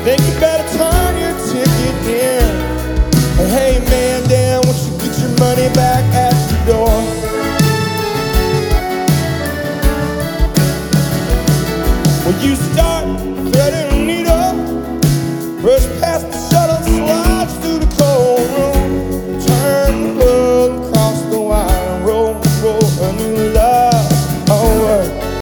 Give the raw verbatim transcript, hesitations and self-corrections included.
think you better turn your ticket in. And hey man, damn, once you get your money back at your door. When you start threading a needle, brush past the